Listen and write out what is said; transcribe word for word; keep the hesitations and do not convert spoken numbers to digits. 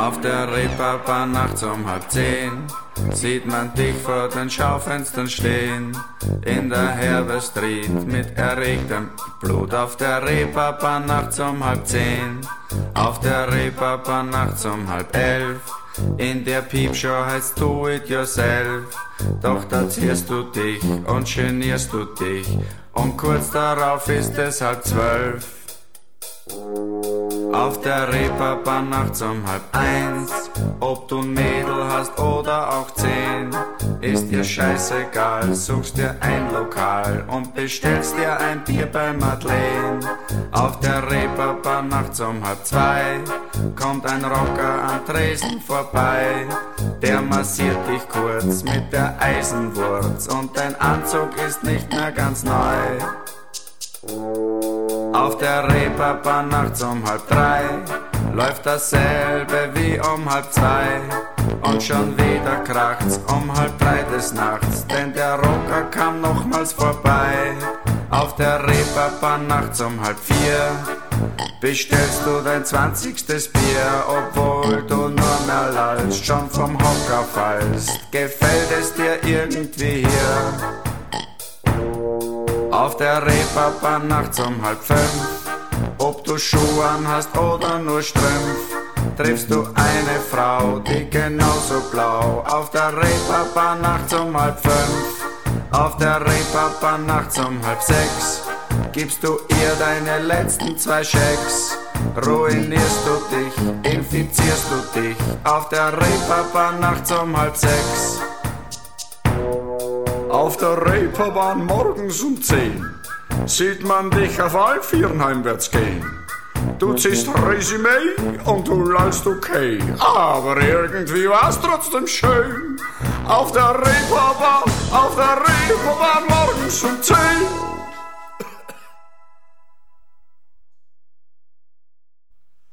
Auf der Reeperbahn nachts um halb zehn sieht man dich vor den Schaufenstern stehen. In der Herbe Street mit erregtem Blut. Auf der Reeperbahn nachts um halb zehn. Auf der Reeperbahn nachts um halb elf. In der Piepshow heißt Do It Yourself. Doch da zierst du dich und genierst du dich. Und kurz darauf ist es halb zwölf. Auf der Reeperbahn nachts um halb eins. Ob du ein Mädel hast oder auch zehn, ist dir scheißegal, suchst dir ein Lokal und bestellst dir ein Bier bei Madeleine. Auf der Reeperbahn nachts um halb zwei kommt ein Rocker am Tresen vorbei. Der massiert dich kurz mit der Eisenwurz und dein Anzug ist nicht mehr ganz neu. Auf der Reeperbahn nachts um halb drei läuft dasselbe wie um halb zwei. Und schon wieder kracht's um halb drei des Nachts, denn der Rocker kam nochmals vorbei. Auf der Reeperbahn nachts um halb vier bestellst du dein zwanzigstes Bier, obwohl du nur mehr lallst, schon vom Hocker fallst. Gefällt es dir irgendwie hier? Auf der Reeperbahn nachts um halb fünf, ob du Schuhe an hast oder nur Strümpf, triffst du eine Frau, die genauso blau. Auf der Reeperbahn nachts um halb fünf, auf der Reeperbahn nachts um halb sechs, gibst du ihr deine letzten zwei Schecks. Ruinierst du dich, infizierst du dich, auf der Reeperbahn nachts um halb sechs. Auf der Reeperbahn morgens um zehn sieht man dich auf all vieren heimwärts gehen. Du ziehst Resümee und du lallst okay, aber irgendwie war's trotzdem schön. Auf der Reeperbahn, auf der Reeperbahn morgens um zehn